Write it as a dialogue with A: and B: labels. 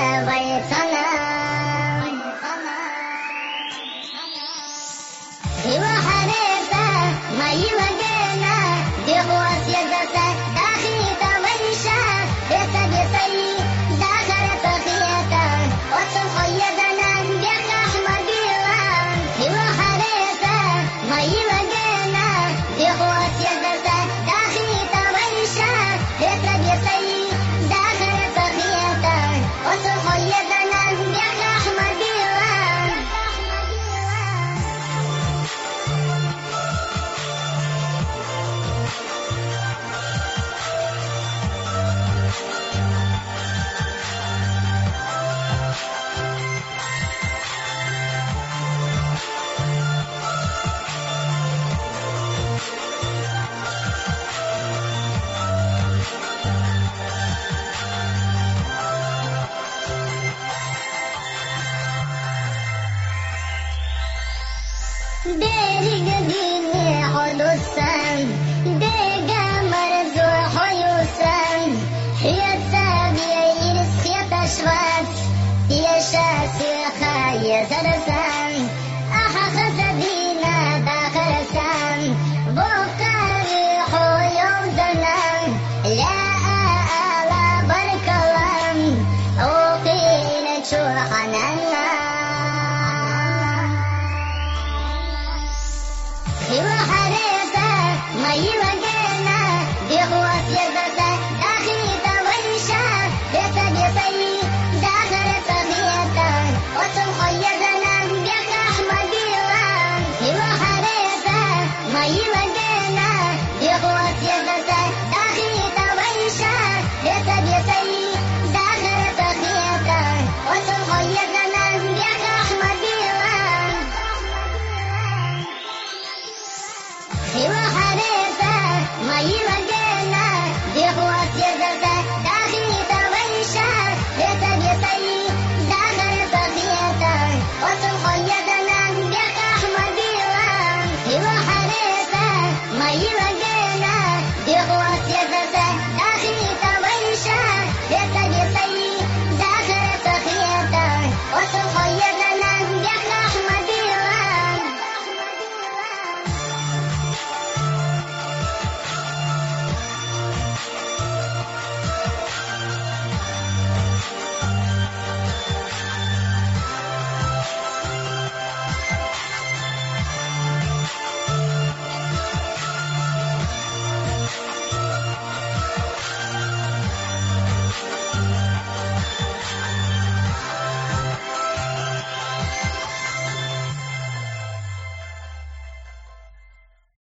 A: بيتنا سوى حريفة ما يوجينا دي خواص يدسة داخل تويشة بيسا بيسي داخل تخيطة وصل خيدنا بيك أحمد يوان سوى حريفة ما يوجينا دي خواص يدسة داخل تويشة بيسا بيسي داخل تخيطة وصل خيدنا بيك أحمد يوان ديري قديني حدوثاً ديقا مرزو حيوثاً هي التابية يرس هي تشوات هي شاسي خاية زرساً أحا خزبينا داخرساً بوكاري حيوم زناً لا آلا بركوان أوقين شوحنا